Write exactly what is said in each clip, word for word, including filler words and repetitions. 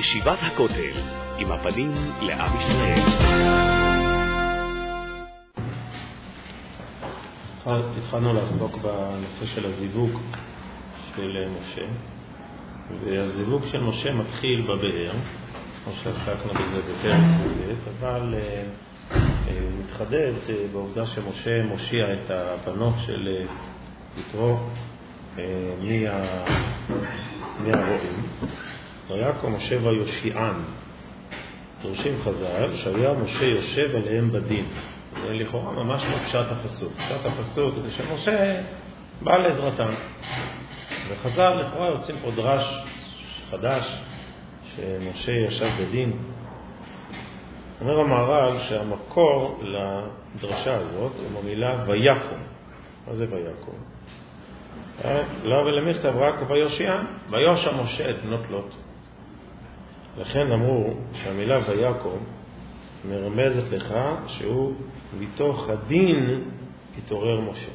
ישיבת הכותל, עם הפנים לעם ישראל. התחלנו לעסוק בנושא של הזיווג של משה, והזיווג של משה מתחיל בבאר, כמו שעסקנו בזה בפרק ב', אבל מתחדד בעובדה שמשה מושיע את הבנות של יתרו מהרועים. ויקום משה ויושיען. דורשים חז"ל שהיה משה יושב עליהם בדין. זה לכאורה ממש מפשט הפסוק. פשט הפסוק זה שמשה בא לעזרתם. וחז"ל לכאורה יוצאים פה דרש חדש שמשה ישב בדין. אומר המהר"ל שהמקור לדרשה הזאת הוא במילה ויקום. מה זה ויקום? לא ולמכתב רק ויושיען, ויושע משה את בנות לוט. לכן אמרו שהמילה ויקום מרמזת לך שהוא מתוך הדין התעורר משה.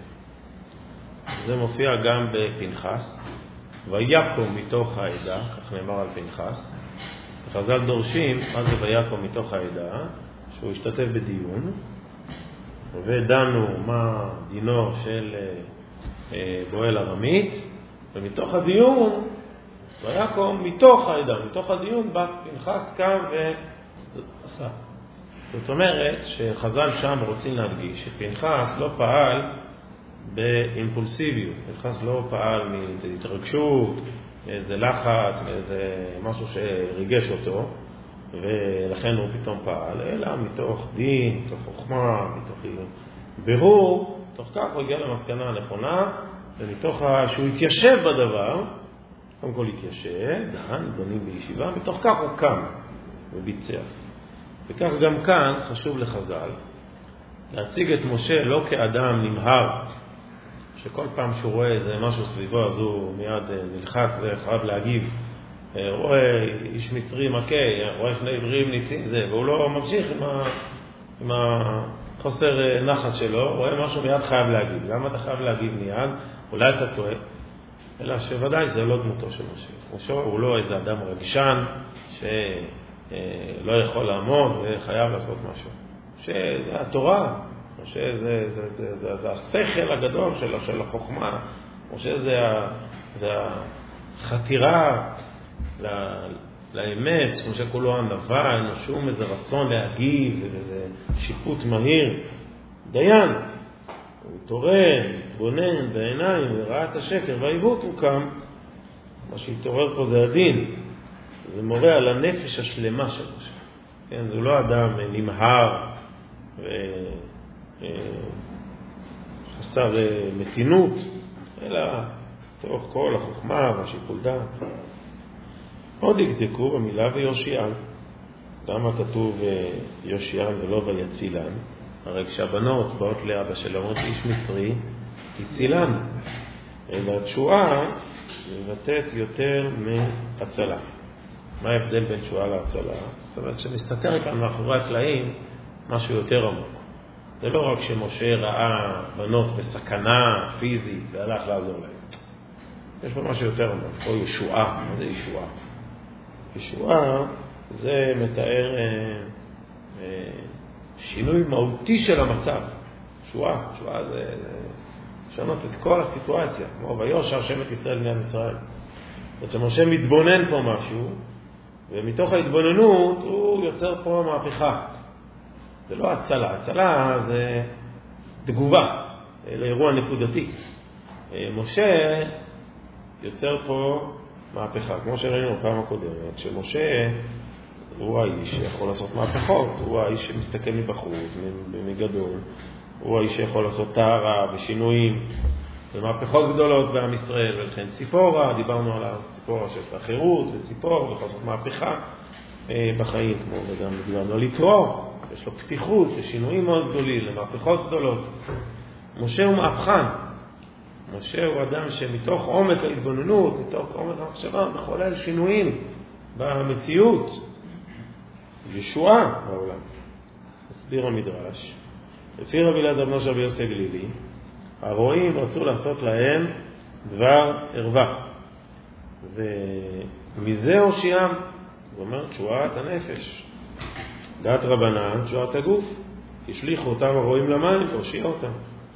זה מופיע גם בפנחס, ויקום מתוך העדה, כך נאמר על פנחס. וחז"ל דורשים מה זה ויקום מתוך העדה, שהוא השתתף בדיון, ודנו מה דינו של בועל ארמית, ומתוך הדיון ויקום מתוך העדה, מתוך הדיון בא פנחס קם ועשה. זאת אומרת שחז"ל שם רוצים להדגיש שפנחס לא פעל באימפולסיביות, פנחס לא פעל מהתרגשות, מאיזה לחץ, מאיזה משהו שריגש אותו ולכן הוא פתאום פעל, אלא מתוך דין, מתוך חוכמה, מתוך ברור, תוך כך הוא הגיע למסקנה הנכונה, ומתוך שהוא התיישב בדבר, קודם כל התיישב, דן, בונים בישיבה, מתוך כך הוא קם וביצע. וכך גם כאן חשוב לחז"ל להציג את משה לא כאדם נמהר, שכל פעם שהוא רואה איזה משהו סביבו אז הוא מיד נלחץ וחייב להגיב, רואה איש מצרי מכה, רואה שני עברים ניצים, זה, והוא לא ממשיך עם, ה, עם החוסר נחת שלו, רואה משהו מיד חייב להגיב. למה אתה חייב להגיב מיד? אולי אתה טועה. אלא שוודאי זה לא דמותו של משה. משה הוא לא איזה אדם רגשן שלא יכול לעמוד וחייב לעשות משהו. משה זה התורה, משה זה, זה, זה, זה, זה השכל הגדול של, של החוכמה. משה זה, זה החתירה לאמת, משה כולו ענווה, אין לו שום איזה רצון להגיב, איזה שיפוט מהיר. דיין, הוא התעורר, התבונן בעיניים וראה את השקר והעיוות הוא קם. מה שהתעורר פה זה הדין, זה מורה על הנפש השלמה של משה. כן, זה לא אדם נמהר וחסר מתינות, אלא תוך כל החוכמה והשיקול דעת. עוד יקדקו במילה ויושיען. למה כתוב יושיען ולא ויצילן? הרי כשהבנות באות לאבא של אומרות איש מצרי, הצילן. והתשועה מבטאת יותר מהצלה. מה ההבדל בין תשועה להצלה? זאת אומרת שמסתתר כאן מאחורי הקלעים משהו יותר עמוק. זה לא רק שמשה ראה בנות בסכנה פיזית והלך לעזור להם. יש פה משהו יותר עמוק. פה ישועה. מה זה ישועה? ישועה זה מתאר אה, אה, שינוי מהותי של המצב. ישועה, ישועה זה, זה לשנות את כל הסיטואציה, כמו ויושע שבט ישראל בני מצרים. זאת אומרת שמשה מתבונן פה משהו, ומתוך ההתבוננות הוא יוצר פה מהפכה. זה לא הצלה, הצלה זה תגובה לאירוע נקודתי. משה יוצר פה מהפכה, כמו שראינו בפעם הקודמת, שמשה הוא האיש שיכול לעשות מהפכות, הוא האיש שמסתכל מבחוץ, מגדול, הוא האיש שיכול לעשות טהרה ושינויים ומהפכות גדולות בעם ישראל. ולכן ציפורה, דיברנו על הציפורה של החירות וציפור, ויכול לעשות מהפכה בחיים, כמו וגם דיברנו על יתרו, יש לו פתיחות לשינויים מאוד גדולים, למהפכות גדולות. משה הוא מהפכן. משה הוא אדם שמתוך עומק ההתבוננות, מתוך עומק המחשבה, מחולל שינויים במציאות, ישועה בעולם. הסביר המדרש. לפי רבי אלעזר בנו של רבי יוסי הגלילי, הרועים רצו לעשות להם דבר ערווה. ומזה הושיעם, הוא אומר תשועת הנפש. דעת רבנן, תשועת הגוף. השליחו אותם הרועים למים, והושיע אותם.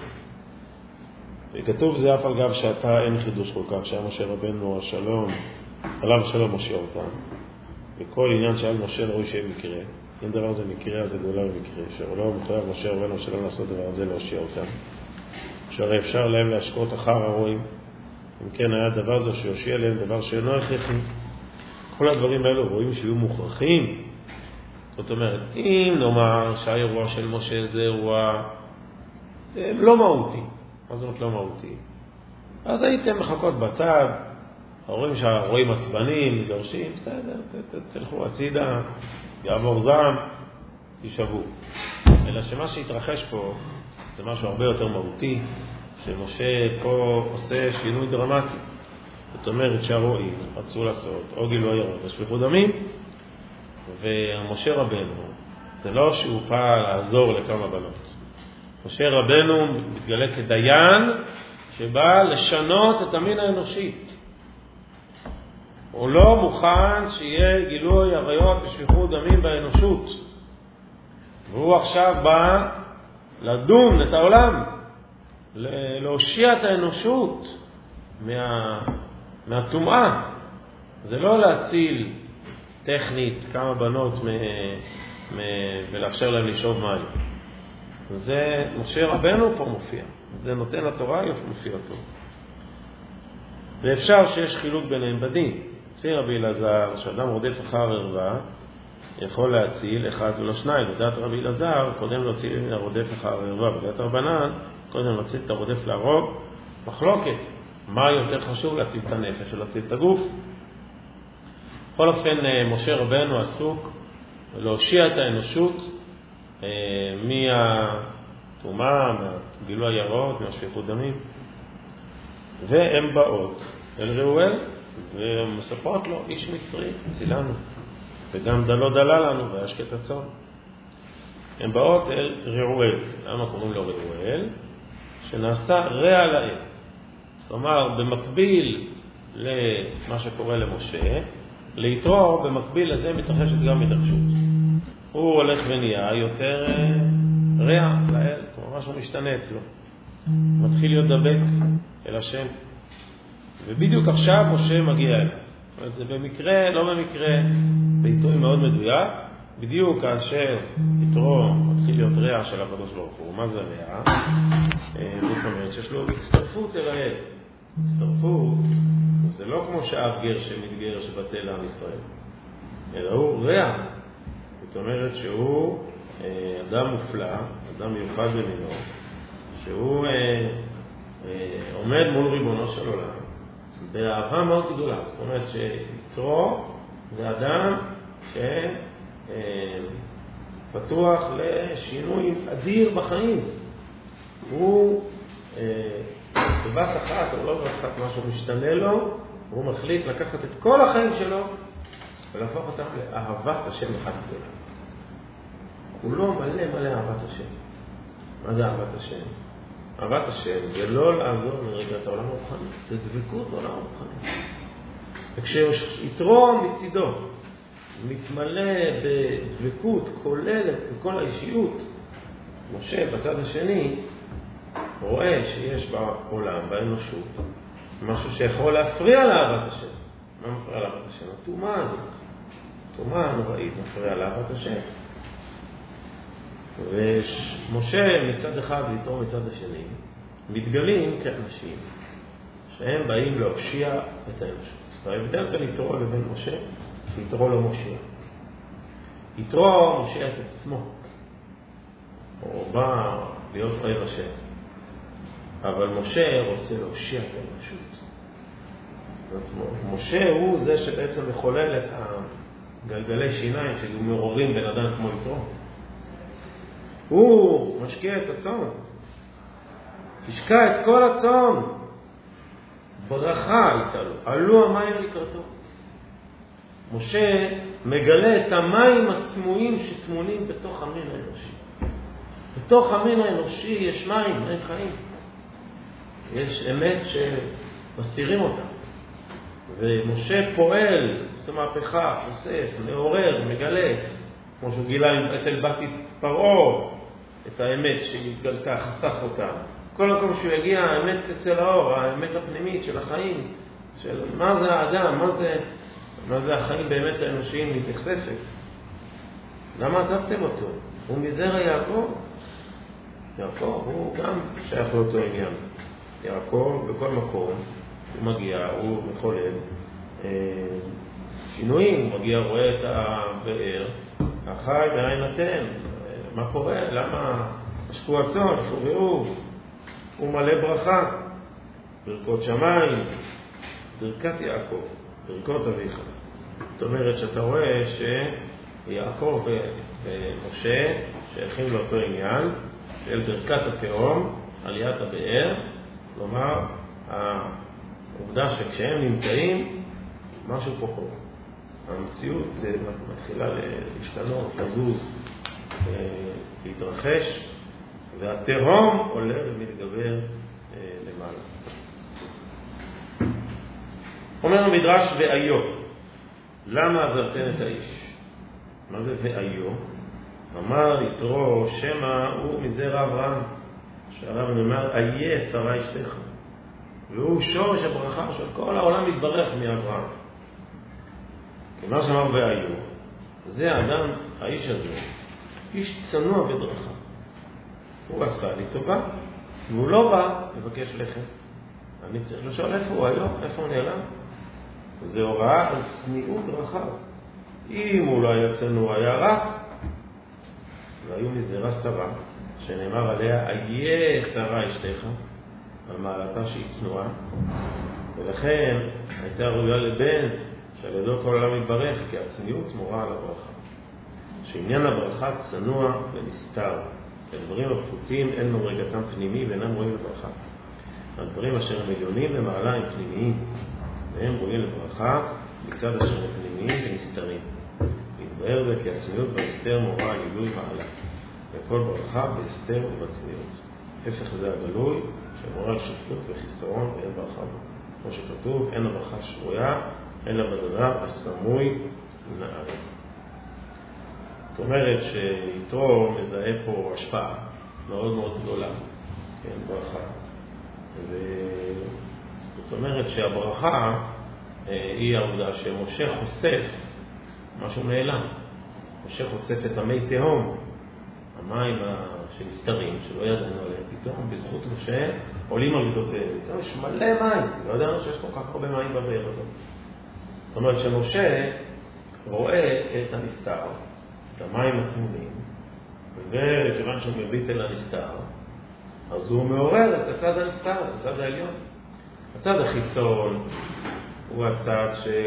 וכתוב זה אף על גב שאתה אין חידוש כל כך, שהיה משה רבנו השלום, עליו השלום מושיע אותם. וכל עניין שעל משה ראוי שיהיה מקרה. אם דבר זה מקרה, אז זה גאולה במקרה. שלא מחויב משה רבנו שלום לעשות דבר הזה, להושיע אותם. שהרי אפשר להם להשקות אחר הרועים. אם כן היה דבר זה שיושיע להם דבר שאינו הכרחי. כל הדברים האלו רואים שיהיו מוכרחים. זאת אומרת, אם נאמר שהאירוע של משה זה אירוע לא מהותי, מה זאת אומרת לא מהותי? אז הייתם מחכות בצד, רואים שהרועים עצבנים, מגרשים, בסדר, תלכו הצידה, יעבור זעם, יישבו. אלא שמה שהתרחש פה זה משהו הרבה יותר מהותי, שמשה פה עושה שינוי דרמטי. זאת אומרת שהרועים רצו לעשות או גילוי עריות, השפיכות דמים, ומשה רבנו, זה לא שהוא פעל לעזור לכמה בנות. משה רבנו מתגלה כדיין שבא לשנות את המין האנושי. הוא לא מוכן שיהיה גילוי עריות ושפיכות דמים באנושות. והוא עכשיו בא לדון את העולם, להושיע את האנושות מה, מהטומאה. זה לא להציל טכנית כמה בנות מ, מ, ולאפשר להם לשאוב מים. זה משה רבנו פה מופיע. זה נותן לתורה יופי מופיע פה. ואפשר שיש חילוק ביניהם בדין. לפי רבי אלעזר, שאדם רודף אחר ערווה, יכול להציל אחד ולא שניים. בדעת רבי אלעזר, קודם להציל מן הרודף אחר ערווה. בדעת רבנן, קודם להציל את הרודף להרוג. מחלוקת. מה יותר חשוב? להציל את הנפש או להציל את הגוף? בכל אופן, משה רבנו עסוק להושיע את האנושות מהטומאה, מהגילוי עריות, מהשפיכות דמים. והן באות אל ראואל ומספרות לו, איש מצרי, צילנו, וגם דלו דלה לנו והשקט הצאן. הן באות אל ראואל. למה קוראים לו ראואל? שנעשה רע להם. זאת אומרת, במקביל למה שקורה למשה, ליתרו במקביל לזה מתרחשת גם התרחשות. הוא הולך ונהיה יותר רע לאל, כמו משהו משתנה אצלו. מתחיל להיות דבק אל השם. ובדיוק עכשיו משה מגיע אליו. זאת אומרת, זה במקרה, לא במקרה, בעיתוי מאוד מדויק. בדיוק כאשר יתרו מתחיל להיות רע של הקדוש ברוך הוא. מה זה רע? זאת אומרת שיש לו הצטרפות אל האל. הצטרפות זה לא כמו שאף גר שמתגר שבטל לעם ישראל, אלא הוא רע. זאת אומרת שהוא אדם מופלא, אדם מיוחד במינו, שהוא עומד מול ריבונו של עולם באהבה מאוד גדולה. זאת אומרת שיתרו זה אדם שפתוח לשינוי אדיר בחיים. הוא בבת אחת, או לא בבת אחת, משהו משתנה לו, והוא מחליט לקחת את כל החיים שלו ולהפוך אותם לאהבת השם אחד גדולה. הוא לא מלא מלא אהבת השם. מה זה אהבת השם? אהבת השם זה לא לעזור מרגעת העולם הרוחני, זה דבקות בעולם הרוחני. וכשיתרו מצידו מתמלא בדבקות כוללת בכל האישיות, משה בצד השני רואה שיש בעולם, באנושות, משהו שיכול להפריע לאהבת השם. מה מפריע לאהבת השם? הטומאה הזאת. הטומאה הנוראית מפריע לאהבת השם. ומשה מצד אחד ויתרו מצד השני מתגלים כאנשים שהם באים להושיע את האנושות. וההבדל בין יתרו לבין משה, יתרו לא מושיע. יתרו מושיע את עצמו. הוא בא להיות אוהב השם. אבל משה רוצה להושיע את האנושות. משה הוא זה שבעצם מחולל את הגלגלי שיניים שהיו מעוררים בן אדם כמו יתרו. הוא משקיע את הצאן. השקע את כל הצאן. ברכה הייתה לו. עלו המים לקראתו. משה מגלה את המים הסמויים שטמונים בתוך המין האנושי. בתוך המין האנושי יש מים, אין חיים. יש אמת שמסתירים אותה. ומשה פועל, עושה מהפכה, חושף, מעורר, מגלה, כמו שהוא גילה אצל בתי פרעה, את האמת שהתגלתה, חשף אותה. כל מקום שהוא יגיע, האמת אצל האור, האמת הפנימית של החיים, של מה זה האדם, מה זה, מה זה החיים באמת האנושיים מתחשפת. למה עזבתם אותו? הוא מזרע יעקב. יעקב הוא גם שייך לאותו עניין. יעקב בכל מקום, הוא מגיע, הוא מחולל אה, שינויים, הוא מגיע, רואה את הבאר, החי בעין אתם, מה קורה? למה השקו הצאן, חוברו, הוא מלא ברכה, ברכות שמיים, ברכת יעקב, ברכות אביך. זאת אומרת שאתה רואה שיעקב ומשה שייכים לאותו עניין של ברכת התהום, עליית הבאר, כלומר העובדה שכשהם נמצאים משהו פה קורה. המציאות מתחילה להשתנות, לזוז, להתרחש, והתהום עולה ומתגבר למעלה. אומר המדרש ואיו. למה עזבתן את האיש? מה זה ואיו? אמר יתרו שמא הוא מזרע אברהם, שעליו נאמר איה שרה אשתך, והוא שורש הברכה של כל העולם מתברך מאברהם. כמה שאמר ואיו, זה האדם, האיש הזה, איש צנוע בדרכה. הוא עשה לי טובה, והוא לא בא לבקש לחם. אני צריך לשאול איפה הוא היום, איפה הוא נעלם. זה הוראה על צניעות רחב. אם הוא לא היה צנוע, היה רץ. והיו מזרע שרה, שנאמר עליה, איה שרה אשתך, על מעלתה שהיא צנועה, ולכן הייתה ראויה לבן, שעל ידו כל העולם מתברך, כי הצניעות מורה על הברכה. שעניין הברכה צנוע ונסתר. הדברים הפחותים אין מורגתם פנימי ואינם רואים לברכה. הדברים אשר הם עליונים במעלה הם פנימיים, והם רואים לברכה מצד אשר הם פנימיים ונסתרים. מתבהר זה כי הצניעות והסתר מורה על גילוי מעלה, וכל ברכה בהסתר ובצניעות. הפך זה הגלוי שמורה על שפטות וחיסרון ואין ברכה בו. כמו שכתוב, אין הברכה שרויה, אלא בדבר הסמוי מן הארץ. זאת אומרת שיתרו מזהה פה השפעה מאוד מאוד גדולה, כן, ברכה. זאת אומרת שהברכה היא העובדה שמשה חושף משהו נעלם. משה חושף את המי תהום, המים שנסתרים, שלא ידענו עליהם, פתאום בזכות משה עולים על גדותיהם. פתאום יש מלא מים, לא ידענו שיש כל כך הרבה מים בבאר הזאת. זאת אומרת שמשה רואה את הנסתר, את המים התמונים, וכיוון שהוא מביט אל הנסתר, אז הוא מעורר את הצד הנסתר, את הצד העליון. הצד החיצון הוא הצד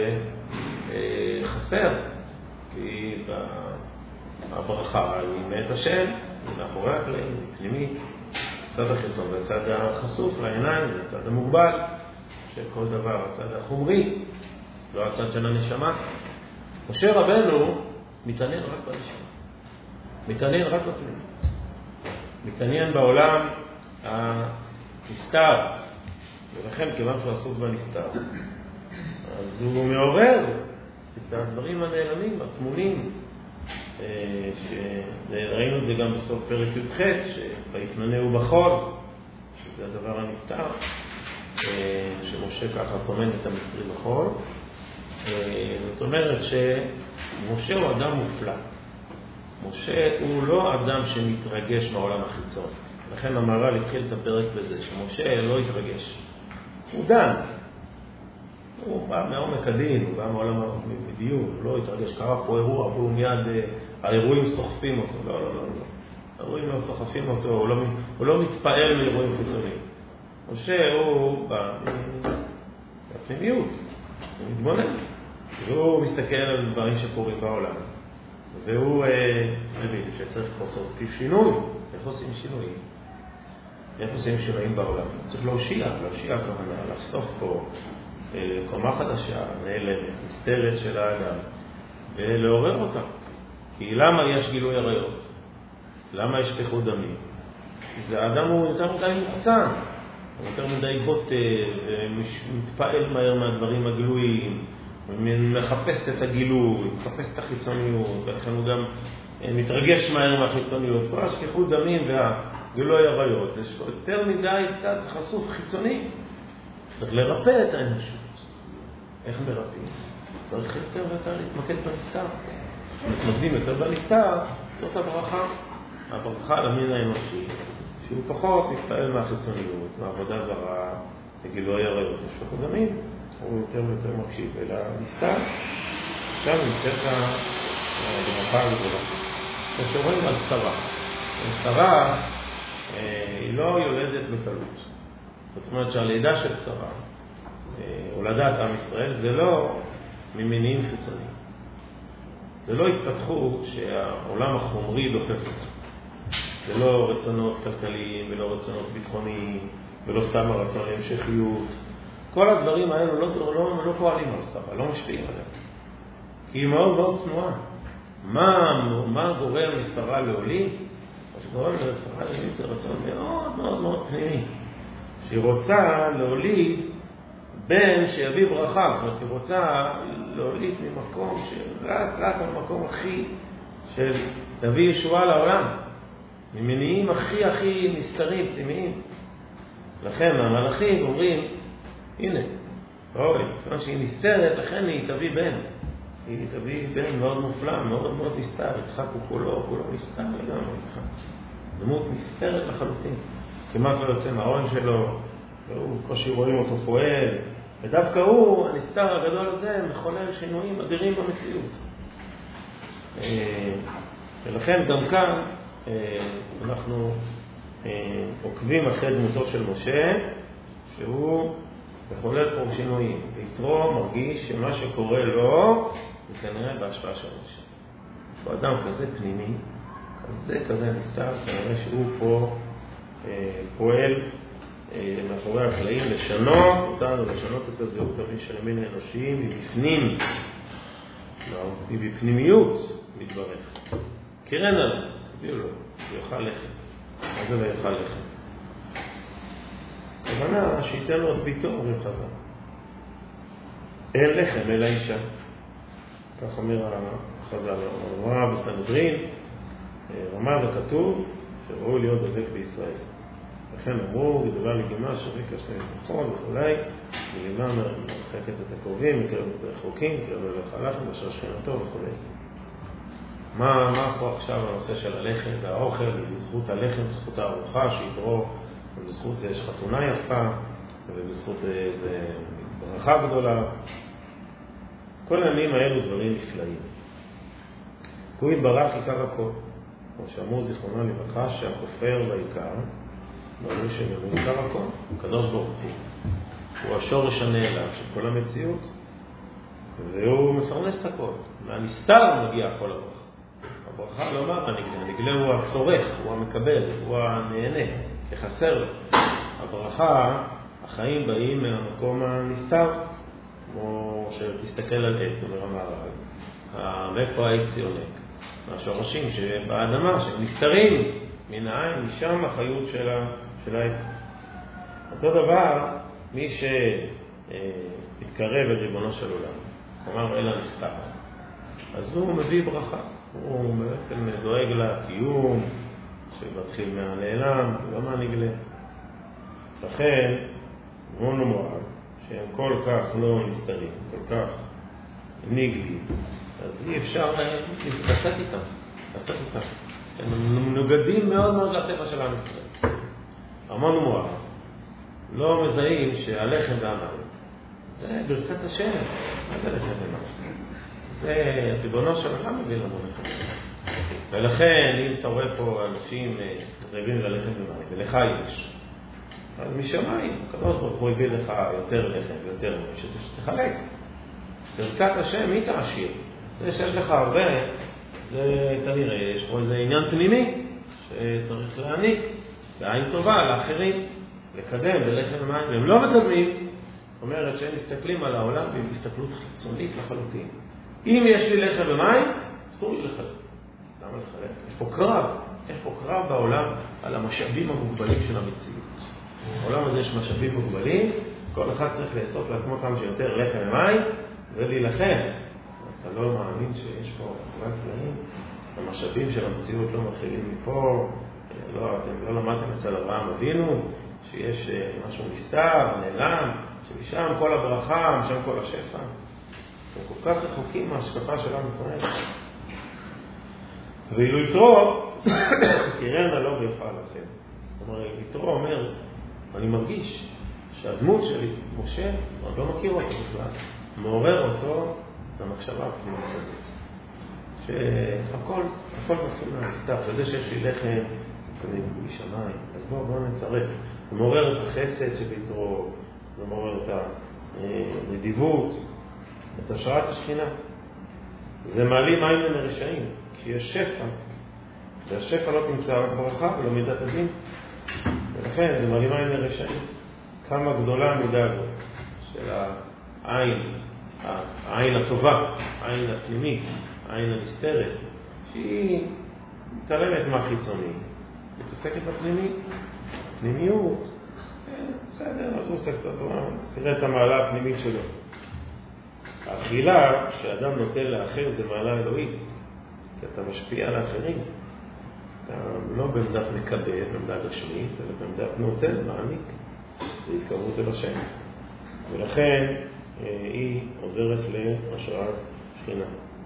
שחסר, כי הברכה היא מאת השם, היא מאחורי הקלעים, היא פנימית. הצד החיצון זה הצד החשוף לעיניים, זה הצד המוגבל של כל דבר, הצד החומרי, לא הצד של הנשמה. משה רבנו מתעניין רק בנשמה, מתעניין רק בפנים, מתעניין בעולם הנסתר, ולכן כיוון שהוא עסוק בנסתר, אז הוא מעורר את הדברים הנעלמים, התמונים, שראינו את זה גם בסוף פרק י"ח, שבהתננהו בחול, שזה הדבר הנסתר, שמשה ככה טומן את המצרי בחול. זאת אומרת שמשה הוא אדם מופלא. משה הוא לא אדם שמתרגש מהעולם החיצון. לכן המהר"ל התחיל את הפרק בזה, שמשה לא יתרגש. הוא דן. הוא בא מעומק הדין, הוא בא מעולם הדיון, הוא לא יתרגש. קרה פה אירוע, והוא מיד, האירועים סוחפים אותו. לא, לא, לא, לא. האירועים לא סוחפים אותו, הוא לא, הוא לא מתפעל מאירועים חיצוניים. משה הוא בא בפנימיות, הוא מתבונן. והוא מסתכל על דברים שקורים בעולם. והוא מבין שצריך לעשות שינוי. איך עושים שינויים? איך עושים שינויים בעולם? צריך להושיע, להושיע כמובן, לחשוף פה קומה חדשה, נעלמת, מסתרת של האדם, ולעורר אותה. כי למה יש גילוי עריות? למה יש שפיכות דמים? כי האדם הוא יותר מדי מוחצן. יותר מדי בוטה, מתפעל מהר מהדברים הגלויים, מחפש את הגילוי, מחפש את החיצוניות, ולכן הוא גם מתרגש מהר מהחיצוניות. כל השפיכות דמים והגילוי עריות, זה יותר מדי קצת חשוף חיצוני. צריך לרפא את האנושות. איך מרפאים? צריך יותר ויותר להתמקד בנסתר. מתמקדים יותר בנסתר, זאת הברכה. הברכה למין האנושי, שהוא פחות מתפעל מהחיצוניות, מהעבודה זרה, לגילוי עריות, השפיכות דמים. הוא יותר ויותר מקשיב אל הנסתר. עכשיו נמצאת הברכה הגדולה. כשרואים על סתרה. סתרה היא לא יולדת בקלות. זאת אומרת שהלידה של סתרה, הולדת עם ישראל, זה לא ממניעים חיצוניים. זה לא התפתחות שהעולם החומרי דוחף אותה. זה לא רצונות כלכליים ולא רצונות ביטחוניים ולא סתם הרצון להמשכיות. כל הדברים האלו לא, לא, לא פועלים על סתרה, לא משפיעים עליה. כי היא מאוד מאוד צנועה. מה, מה גורם מסתרה להוליד? מה שגורם מסתרה להוליד זה רצון מאוד מאוד מאוד פנימי. שהיא רוצה להוליד בן שיביא ברכה. זאת אומרת, היא רוצה להוליד ממקום שרק רק המקום הכי של תביא ישועה לעולם. ממניעים הכי הכי נסתרים, פנימיים. לכן המלאכים אומרים, הנה, אוי, כיוון שהיא נסתרת, לכן היא תביא בן. היא תביא בן מאוד מופלא, מאוד מאוד נסתר. יצחק הוא כולו, כולו נסתר לגמרי יצחק. דמות נסתרת לחלוטין. כמעט לא יוצא מהאון שלו, והוא קושי רואים אותו פועל. ודווקא הוא, הנסתר הגדול הזה, מחולל שינויים אדירים במציאות. ולכן גם כאן אנחנו עוקבים אחרי דמותו של משה, שהוא מחולל פה שינויים. ויתרו מרגיש שמה שקורה לו, זה כנראה בהשפעה של משה. הוא אדם כזה פנימי, כזה כזה נסתר, כנראה שהוא פה פועל מאחורי הקלעים לשנות אותנו, לשנות את הזהות של המין האנושי מבפנים, מבפנימיות מתברך. קרן עליו, תביאו לו, ויאכל לחם. מה זה ויאכל לחם? כוונה שייתן לו את ביתו וחזר. אין לחם אלא אישה. כך אומר החז"ל. רמה בסנהדרין, רמה זה כתוב שראוי להיות דבק בישראל. לכן אמרו, גדולה לגימה שווה כשני משפחות וכולי, לגימה מרחקת את הקרובים, מקרב את הרחוקים, מקרב את הלחם, אשר שכנתו וכולי. מה, מה פה עכשיו הנושא של הלחם והאוכל, בזכות הלחם, בזכות הארוחה, שיתרו, ובזכות זה יש חתונה יפה, ובזכות זה, זה ברכה גדולה. כל הימים האלו דברים נפלאים. הוא יתברך עיקר הכל. כמו שאמרו זיכרונה לברכה, שהכופר והעיקר, ברור שהוא עיקר הכל, הקדוש ברוך הוא. הוא השורש הנעלם של כל המציאות, והוא מפרנס את הכל. מהנסתר מגיע כל הברכה. הברכה לא אמר הנגלה, הנגלה הוא הצורך, הוא המקבל, הוא הנהנה, כחסר לו. הברכה, החיים באים מהמקום הנסתר, כמו שתסתכל על עץ, אומר המהר"ל. מאיפה העץ יונק? מהשורשים שבאדמה, שנסתרים מן העין, משם החיות של, ה, של העץ. אותו דבר, מי שמתקרב אל ריבונו של עולם, כלומר אל הנסתר, אז הוא מביא ברכה. הוא בעצם דואג לקיום, שמתחיל מהנעלם, וגם הנגלה. לכן, מונו מועד, שהם כל כך לא נסתרים, כל כך נגלים, אז אי אפשר לצאת איתם, לצאת איתם. הם מנוגדים מאוד מאוד לטבע של עם ישראל. המון מועד, לא מזהים שהלחם והמים, זה ברכת השם, מה זה לחם ומים? זה ריבונו של עולם מביא לנו לחם. ולכן, אם אתה רואה פה אנשים רעבים ללחם ומים, ולך יש, אז משמיים, הקדוש ברוך הוא הביא לך יותר לחם ויותר מים, שתחלק. ברכת השם היא תעשיר. זה שיש לך הרבה, זה כנראה, יש פה איזה עניין פנימי שצריך להעניק בעין טובה לאחרים, לקדם בלחם ומים, והם לא מקדמים. זאת אומרת שהם מסתכלים על העולם ועם הסתכלות חיצונית לחלוטין. אם יש לי לחם ומים, אסור לי לחלק. למה לחלק? יש פה קרב, יש פה קרב בעולם על המשאבים המוגבלים של המציאות. בעולם הזה יש משאבים מוגבלים, כל אחד צריך לאסוף לעצמו כמה שיותר לחם ומים ולהילחם. אתה לא מאמין שיש פה אחרי הקלעים? המשאבים של המציאות לא מתחילים מפה, לא, אתם לא למדתם אצל אברהם אבינו, שיש משהו נסתר, נעלם, שמשם כל הברכה, משם כל השפע. הם כל כך רחוקים מהשקפה של עם ישראל. ואילו יתרו, תראינה לא ויפה לכם. זאת אומרת, יתרו אומר, אני מרגיש שהדמות שלי, משה, אני לא מכיר אותו בכלל, מעורר אותו למחשבה הפנימית הזאת. שהכל, הכל מתחיל מהנסתר. אתה יודע שיש לי לחם, כדי משמיים, אז בואו בוא נצרף. זה מעורר את החסד שביתרו, זה מעורר את הנדיבות, את השראת השכינה. זה מעלים מים לרשעים, כשיש שפע, והשפע לא תמצא רק ברכה ולא מידת הדין. ולכן זה מעלים מים לרשעים. כמה גדולה המידה הזאת של העין, העין הטובה, העין הפנימית, העין הנסתרת, שהיא מתעלמת מהחיצוני, מתעסקת בפנימי, פנימיות, בסדר, אז הוא עושה קצת טובה, תראה את המעלה הפנימית שלו. האכילה שאדם נותן לאחר זה מעלה אלוהית, כי אתה משפיע על האחרים. אתה לא בעמדת מקבל, בעמדת השמית, אלא בעמדת נותן, מעניק, להתקרבות אל השם. ולכן היא עוזרת להשראת שכינה.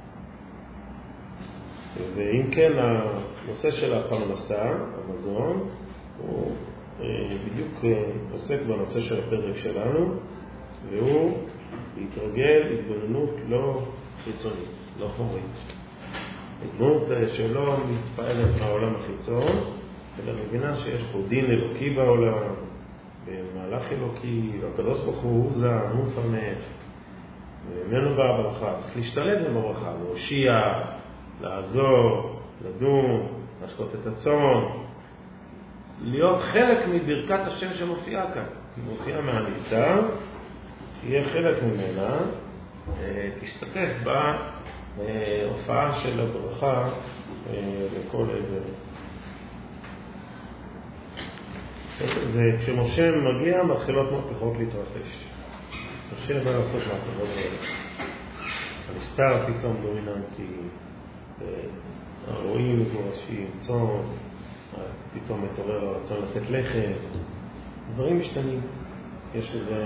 ואם כן, הנושא של הפרנסה, המזון, הוא בדיוק עוסק בנושא של הפרק שלנו, והוא להתרגל התבוננות לא חיצונית, לא חומרית. התבוננות שלא מתפעלת מהעולם החיצון, אלא מבינה שיש פה דין אלוקי בעולם, במהלך אלוקי, והקדוש ברוך הוא זה, הוא מפרנס, וממנו באה הברכה. צריך להשתלט בברכה, להושיע, לעזור, לדון, להשקות את הצאן, להיות חלק מברכת השם שמופיעה כאן. היא מופיעה מהנסתר, תהיה חלק ממנה, תשתתף בהופעה של הברכה לכל עבר. זה כשמשה מגיע, מתחילות מהפכות להתרחש. משה בא לעשות מהפכות האלה. הנסתר פתאום דומיננטי, הרועים מגורשים, צאן, פתאום מתעורר הרצון לתת לחם, דברים משתנים. יש איזו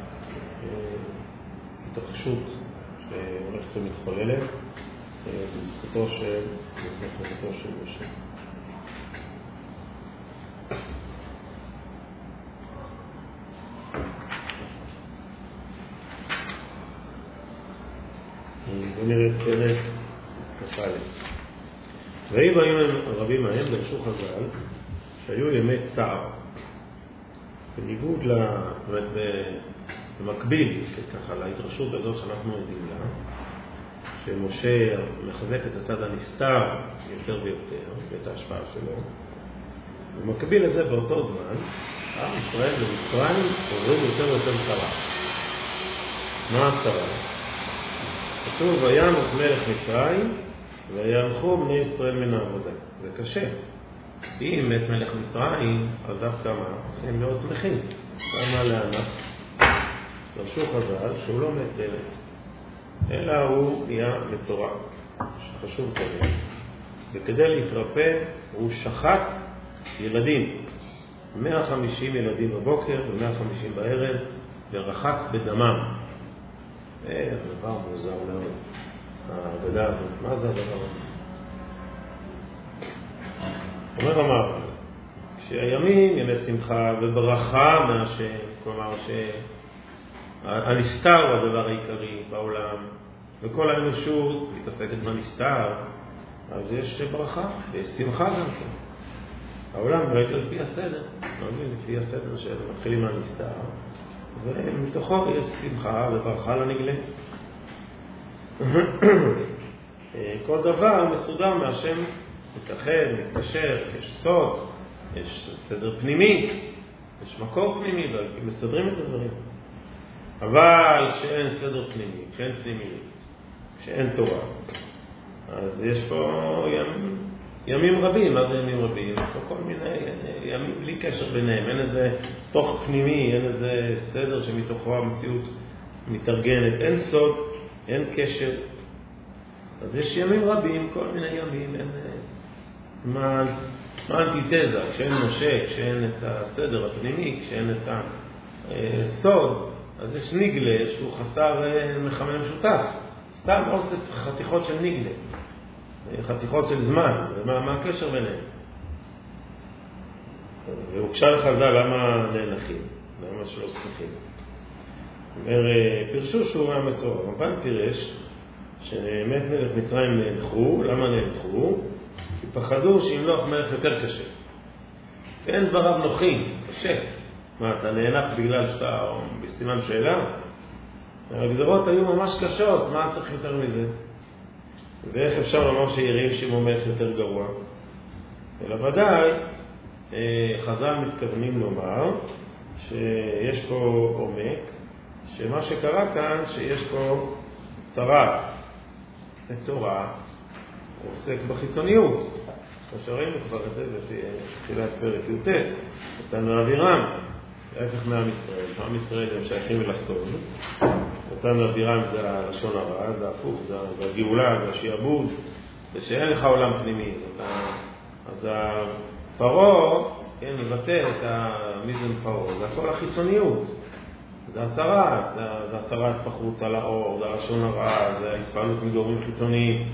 התרחשות שהולכת ומתחוללת בזכותו של בזכותו של משה. ונראה את פרק כ"א. והיו בימים רבים מהם דרשו חז"ל שהיו ימי צער, בניגוד במקביל ככה להתרשות הזאת שאנחנו יודעים לה, שמשה מחזק את הצד הנסתר יותר ויותר ואת ההשפעה שלו. במקביל לזה באותו זמן עם ישראל במצרים עוברים יותר ויותר צרה. מה הצרה? כתוב וינוח מלך מצרים וינחו בני ישראל מן העבודה. זה קשה. אם מת מלך מצרים, אז דווקא מה? עושים מאוד שמחים. כמה לענק. דרשו חז"ל שהוא לא מת באמת, אלא הוא נהיה מצורע. שחשוב כזה. וכדי להתרפא הוא שחט ילדים. מאה וחמישים ילדים בבוקר ו-מאה וחמישים בערב, ורחץ בדמם. זה דבר מוזר מאוד. ההגדה הזאת, מה זה הדבר הזה? אומר אמר, כשהימים ימי שמחה וברכה מהשם, כלומר שהנסתר הוא הדבר העיקרי בעולם, וכל האנושות מתעסקת בנסתר, אז יש ברכה ויש שמחה גם כן. העולם נוהג לפי הסדר, נוהג לפי הסדר שמתחילים מהנסתר, ומתוכו יש שמחה וברכה לנגלה. כל דבר מסודר מהשם, מתאחד, מתקשר, יש סוד, יש סדר פנימי, יש מקור פנימי, ומסתדרים את הדברים. אבל כשאין סדר פנימי, כשאין פנימיות, כשאין תורה, אז יש פה ימים רבים. מה זה ימים רבים? כל מיני ימים בלי קשר ביניהם, אין איזה תוך פנימי, אין איזה סדר שמתוכו המציאות מתארגנת, אין סוד, אין קשר. אז יש ימים רבים, כל מיני ימים, אין... מה, מה אנטיתזה? כשאין משה, כשאין את הסדר הפנימי, כשאין את הסוד, אז יש ניגלה שהוא חסר מכנה משותף. סתם אוסף חתיכות של ניגלה, חתיכות של זמן, ומה מה הקשר ביניהם? והוקשה לחז"ל למה נאנחים, למה שלא שמחים. אומר, פרשו שיעורי המצורע, רמב"ן פירש שמת מלך מצרים נאנחו. למה נאנחו? כי פחדו שימלוך מלך יותר קשה. ואין דבריו נוחים, קשה. מה, אתה נאנח בגלל שאתה בסימן שאלה? הגזרות היו ממש קשות, מה צריך יותר מזה? ואיך אפשר לומר שיראים שימו מלך יותר גרוע? אלא ודאי, חז"ל מתכוונים לומר שיש פה עומק, שמה שקרה כאן שיש פה צרה, מצורע, עוסק בחיצוניות. כמו שראינו כבר את זה בתחילת פרק י"ט, נתנו אבירם, ההפך מעם ישראל. עם ישראל הם שייכים אל הסוד, נתנו אבירם זה הלשון הרע, זה הפוך, זה, זה הגאולה, זה השיעבוד, זה שאין לך עולם פנימי. אז הפרעה, כן, מבטא את המיזם פרעה, זה הכל החיצוניות. זה הצהרת, זה, זה הצהרת בחוץ על האור, זה הלשון הרע, זה ההתפעלות מגורמים חיצוניים.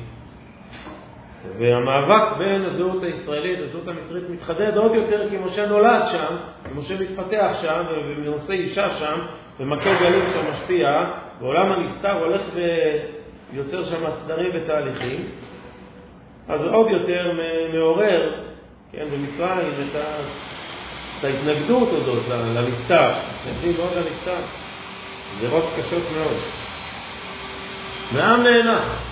והמאבק בין הזהות הישראלית לזהות המצרית מתחדד עוד יותר כי משה נולד שם, כי משה מתפתח שם ומנושא אישה שם, ומכה גלים שם משפיע, ועולם הנסתר הולך ויוצר שם סדרים ותהליכים. אז עוד יותר מעורר, כן, במצרים את, ה... את ההתנגדות הזאת לנסתר, נתחיל מאוד לנסתר. זה רוץ קשות מאוד. והעם נאנח.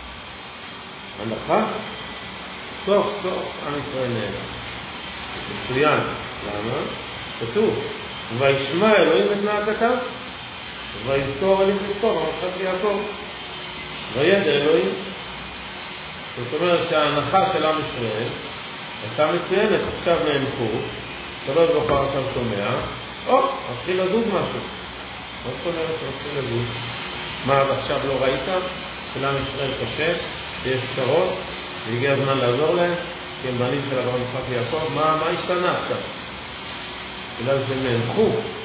הנחה, סוף סוף עם ישראל נאנח. מצוין. למה? כתוב, וישמע אלוהים את נאקתם, ויזכור אלוהים לזכור, המשחק יעקב, וידע אלוהים. זאת אומרת שההנחה של עם ישראל הייתה מצוינת, עכשיו נאנחו, קדוש ברוך הוא עכשיו שומע, או, מתחיל לזוז משהו. מה זאת אומרת שמתחיל לזוז? מה, עכשיו לא ראית? שלם ישראל קשה, שיש צרות, והגיע הזמן לעזור להם, כי הם בנים של אברהם יצחק ויעקב. מה, מה השתנה עכשיו? בגלל שהם נאנחו.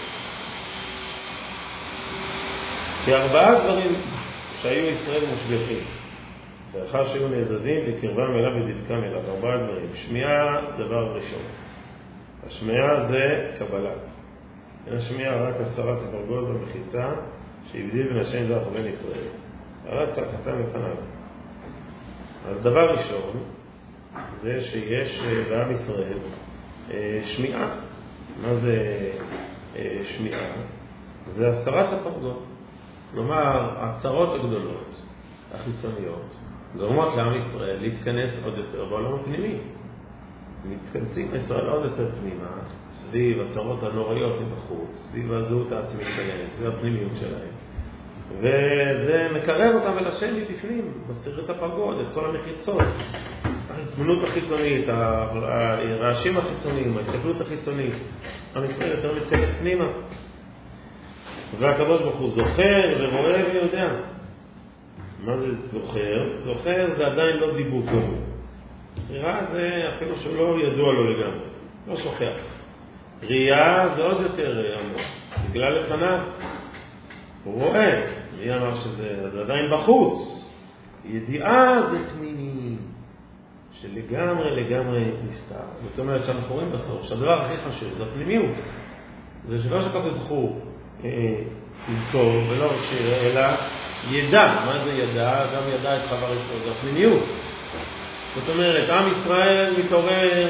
כי ארבעה דברים שהיו ישראל מושגחים, ואחר שהיו נעזבים וקרבם אליו ודבקם אליו, ארבעה דברים. שמיעה, דבר ראשון. השמיעה זה קבלה. אין השמיעה רק הסרת הפרגות במחיצה שהבדיל בין השם זך ובין ישראל. הרצה קטן לפניו. אז דבר ראשון זה שיש בעם ישראל שמיעה. מה זה שמיעה? זה הסרת הפרגות. כלומר, הצרות הגדולות, החיצוניות, גורמות לעם ישראל להתכנס עוד יותר בעולם הפנימי. מתכנסים ישראל עוד יותר פנימה, סביב הצרות הנוראיות מבחוץ, סביב הזהות העצמית שלהם, סביב הפנימיות שלהם. וזה מקרב אותם אל השם מבפנים, מסתיר את הפרגוד, את כל המחיצות, ההתמנות החיצונית, הרעשים החיצוניים, ההסתכלות החיצונית. עם ישראל יותר מתכנס פנימה. והקדוש ברוך הוא זוכר ורואה ויודע. מה זה זוכר? זוכר זה עדיין לא דיבור גמור. זכירה זה אפילו שלא ידוע לו לגמרי, לא שוכח. ראייה זה עוד יותר עמוק, בגלל לפניו. הוא רואה, מי אמר שזה זה עדיין בחוץ. ידיעה זה פנימי, שלגמרי לגמרי נסתר. זאת אומרת שאנחנו רואים בסוף, שהדבר הכי חשוב זה הפנימיות. זה שלא שקודם בחור יזכור ולא שיראה, אלא ידע. מה זה ידע? גם ידע את חבר ישראל, זה הפנימיות. זאת אומרת, עם ישראל מתעורר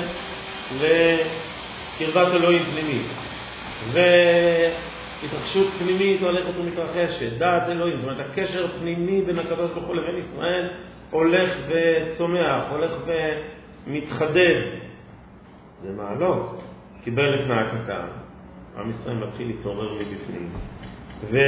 לקרבת אלוהים פנימית, והתרחשות פנימית הולכת ומתרחשת, דעת אלוהים. זאת אומרת, הקשר פנימי בין הקדוש ברוך הוא לבין ישראל הולך וצומח, הולך ומתחדד. זה מעלות. קיבל את נאקתם, עם ישראל מתחיל להתעורר מבפנים,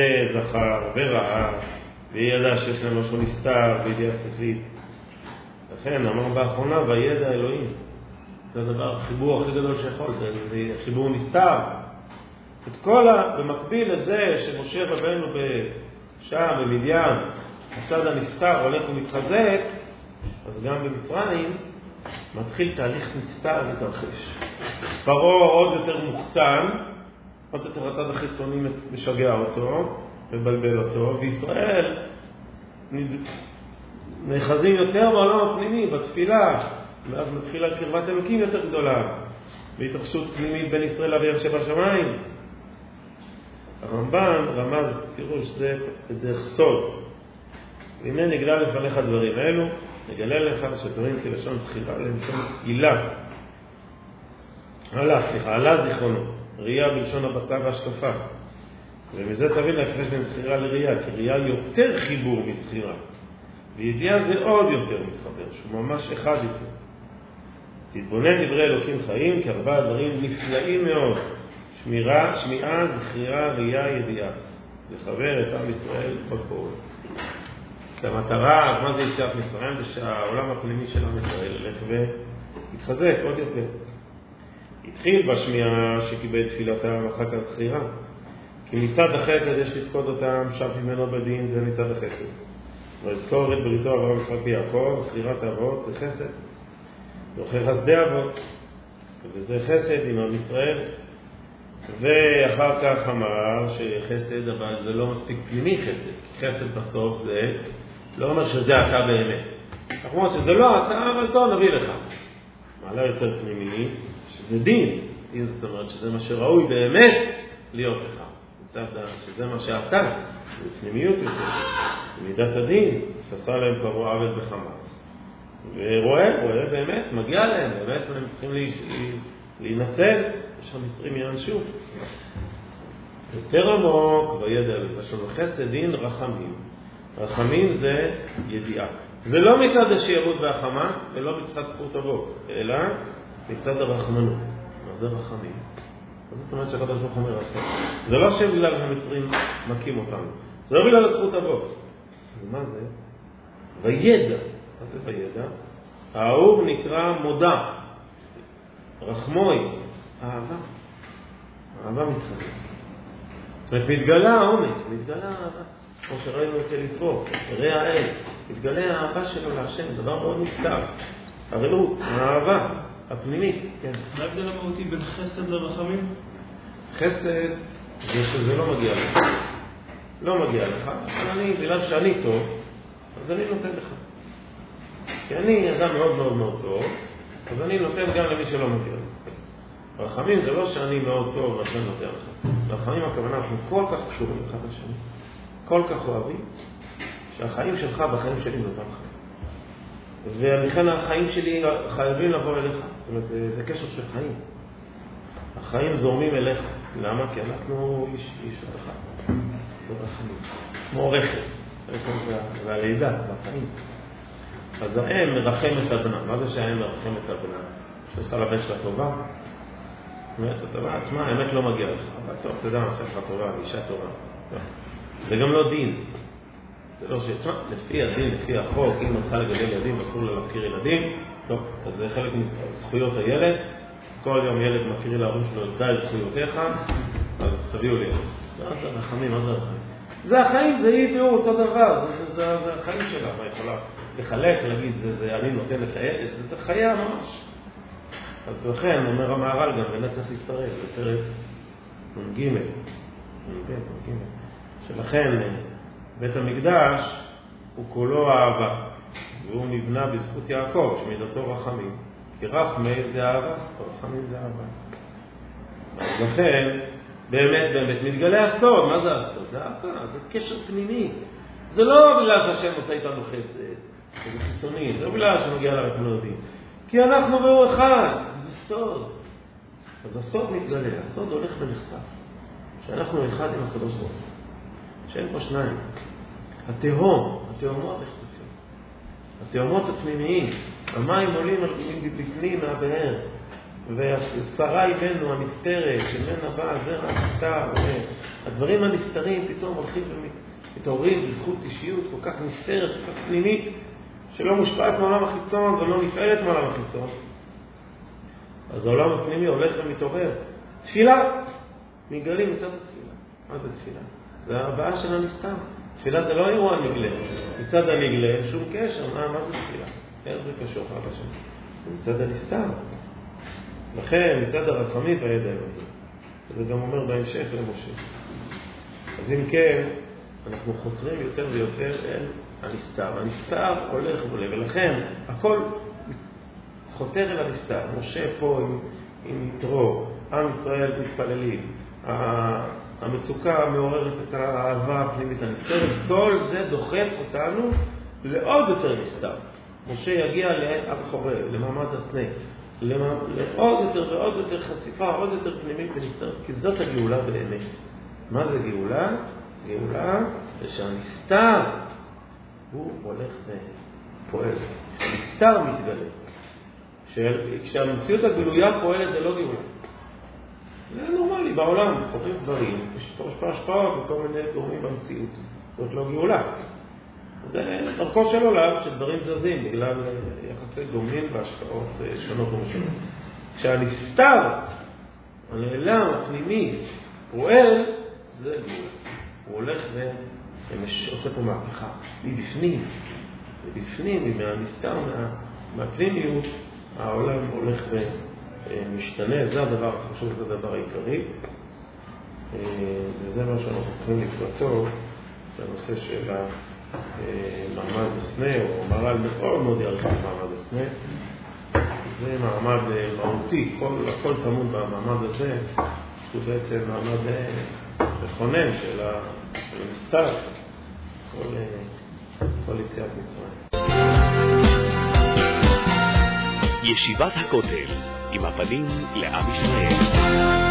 וזכר וראה, וידע שיש להם משהו נסתר בידיעה שכלית. לכן אמר באחרונה, וידע אלוהים. זה הדבר, החיבור הכי גדול שיכול, זה, זה חיבור נסתר. את כל ה... במקביל לזה שמשה רבנו בשם, במדיין, הצד הנסתר הולך ומתחזק, אז גם במצרים מתחיל תהליך נסתר להתרחש. פרעה עוד יותר מוחצן, עוד יותר הצד החיצוני משגע אותו, מבלבל אותו, וישראל נאחזים יותר בעולם הפנימי, בתפילה, ואז מתחילה קרבת אלוקים יותר גדולה, בהתרחשות פנימית בין ישראל לבין שבשמיים. הרמב"ן רמז, תראו שזה דרך סוד. והנה נגלה לפניך דברים אלו, נגלה לך שדברים כלשון זכירה ללשון עילה. עלה, סליחה, עלה זיכרונו, ראייה בלשון הבטה והשקפה. ומזה תבין להפרש בין זכירה לראייה, כי ראייה יותר חיבור מזכירה. וידיעה זה עוד יותר מתחבר, שהוא ממש אחד איתו. תתבונן דברי אלוקים חיים, כי ארבעה דברים נפלאים מאוד. שמירה, שמיעה, זכירה, ראייה, ידיעה. לחבר את עם ישראל בכל. המטרה, מה זה יציאת מצרים? זה שהעולם הפנימי של עם ישראל ילך ויתחזק עוד יותר. התחיל בשמיעה שקיבל תפילתם ואחר כך זכירה. כי מצד החסד יש לפקוד אותם, שב ממנו בדין, זה מצד החסד. ויזכור את בריתו אברהם יצחק ויעקב, זכירת האבות זה חסד. זוכר חסדי אבות, וזה חסד עם עם ישראל. ואחר כך אמר שחסד, אבל זה לא מספיק פנימי חסד, כי חסד בסוף זה לא אומר שזה אתה באמת. אנחנו אומרים שזה לא אתה, אבל טוב, נביא לך. מעלה יותר פנימי, שזה דין. דין זאת אומרת שזה מה שראוי באמת להיות לך. שזה מה שאתה, זה פנימיות יותר. מידת הדין, שעשה להם פרעה עבד בחמאס. ורואה, רואה באמת, מגיע להם, באמת הם צריכים להינצל, שהמצרים ינשו. יותר עמוק וידע אלוהים, יש לנו חסד, דין, רחמים. רחמים זה ידיעה. זה לא מצד השירות והחמה, ולא מצד זכות אבות, אלא מצד הרחמנות. מה זה רחמים? אז זאת אומרת שהקדוש ברוך הוא אומר רחם. זה לא שבגלל שהמצרים מכים אותנו, זה לא בגלל זכות אבות. אז מה זה? וידע. מה זה וידע? האהוב נקרא מודע. רחמוי. אהבה. אהבה מתחזק. זאת אומרת, מתגלה העומק, מתגלה האהבה. כמו שראינו את יתרו, ראה האל, מתגלה האהבה שלו להשם, דבר מאוד נסתר. הרעות, האהבה, הפנימית. כן. מה ההבדל המהותי בין חסד לרחמים? חסד זה שזה לא מגיע לך. לא מגיע לך, אבל אני, בגלל שאני טוב, אז אני נותן לך. כי אני אדם מאוד מאוד מאוד טוב, אז אני נותן גם למי שלא מגיע לך. רחמים זה לא שאני מאוד טוב ואני נותן לך. רחמים הכוונה, אנחנו כל כך קשורים אחד לשני. כל כך אוהבים, שהחיים שלך בחיים שלי זה אותם חיים. ולכן החיים שלי חייבים לבוא אליך. זאת אומרת, זה, זה קשר של חיים. החיים זורמים אליך. למה? כי אנחנו איש, איש אחד. זה רחמים. כמו רכב. רכב זה, זה הלידה, זה החיים. אז האם מרחם את הבנה. מה זה שהאם מרחם את הבנה? שעושה לבן שלה טובה? זאת אומרת, הטובה עצמה, האמת לא מגיע לך. אבל טוב, אתה יודע מה עושה לך טובה, אישה טובה. זה גם לא דין. זה לא ש... לפי הדין, לפי החוק, אם את צריכה לגדל ילדים, אסור לה להפקיר ילדים. טוב, אז זה חלק מזכויות הילד. כל יום ילד מכיר להורים שלו, די זכויותיך, אז תביאו לי. זה רחמים, מה זה רחמים? זה החיים, זה אי תיאור אותו דבר. זה, זה, זה החיים שלה. מה יכולה לחלק, להגיד, זה, זה אני נותן את הילד, זה חיה ממש. אז לכן, אומר המהר"ל גם, באמת צריך להצטרף, זה פרק נ"ג. נ"ג, נ"ג. שלכן בית המקדש הוא כולו אהבה, והוא נבנה בזכות יעקב, שמידתו רחמים. כי רחמי זה אהבה, רחמים זה אהבה. אז לכן, באמת, באמת, מתגלה הסוד. מה זה הסוד? זה אהבה, זה קשר פנימי. זה לא בגלל שהשם עושה איתנו חסד, זה חיצוני, זה לא בגלל שמגיע לרקנודים. כי אנחנו באור אחד, זה סוד. אז הסוד מתגלה, הסוד הולך ונחשף. שאנחנו אחד עם הקדוש ברוך הוא. שאין פה שניים. התהום, התהומות נחשפים. התהומות הפנימיים. המים עולים בפנים מהבאר. והשרה איבנו הנסתרת, שמנה באה הזרע הנסתר. הדברים הנסתרים פתאום הולכים ומתעוררים בזכות אישיות כל כך נסתרת, כל כך פנימית. שלא מושפעת מעולם החיצון ולא נפעלת מעולם החיצון, אז העולם הפנימי הולך ומתעורר. תפילה, מגלים מצד התפילה. מה זה תפילה? זה הבאה של הנסתר. תפילה זה לא אירוע נגלה. מצד הנגלה, שום קשר. מה, מה זה תפילה? איך זה קשור אחד לשני? זה מצד הנסתר. לכן, מצד הרחמים והיד האלוהים. זה גם אומר בהמשך למשה. אז אם כן, אנחנו חותרים יותר ויותר אל הנסתר. הנסתר הולך ועולה, ולכן הכל חותר אל הנסתר. משה פה עם, עם יתרו, עם ישראל מתפללים, המצוקה מעוררת את האהבה הפנימית הנסתרת, כל זה דוחף אותנו לעוד יותר נסתר. משה יגיע להר חורב, למעמד הסנה, לעוד יותר ועוד יותר חשיפה, עוד יותר פנימית ונסתרת, כי זאת הגאולה באמת. מה זה גאולה? גאולה זה שהנסתר הוא הולך ופועל. הנסתר מתגלה. כשהמציאות הגלויה פועלת זה לא גאולה. זה נורמלי, בעולם קוראים דברים, יש פה השפעות וכל מיני גורמים במציאות. זאת לא גאולה. זה דרכו של עולם שדברים זזים בגלל יחסי גורמים והשפעות שונות ומשונות. כשהנסתר, הנעלם, הפנימי, פועל, זה גאולה. הוא הולך ועושה פה מהפכה. מבפנים, מבפנים, מהנסתר, מה, מהפנימיות, העולם הולך ומשתנה. זה הדבר החשוב, זה הדבר העיקרי. וזה מה שאנחנו יכולים לקראתו, זה הנושא של מעמד הסנה, או מר"ל מאוד מאוד ירחיב מעמד הסנה. זה מעמד מהותי, כל, הכל תמוד במעמד הזה, הוא בעצם מעמד מכונן של המסתר, כל, כל יציאת מצרים. ישיבת הכותל, עם הפנים לעם ישראל.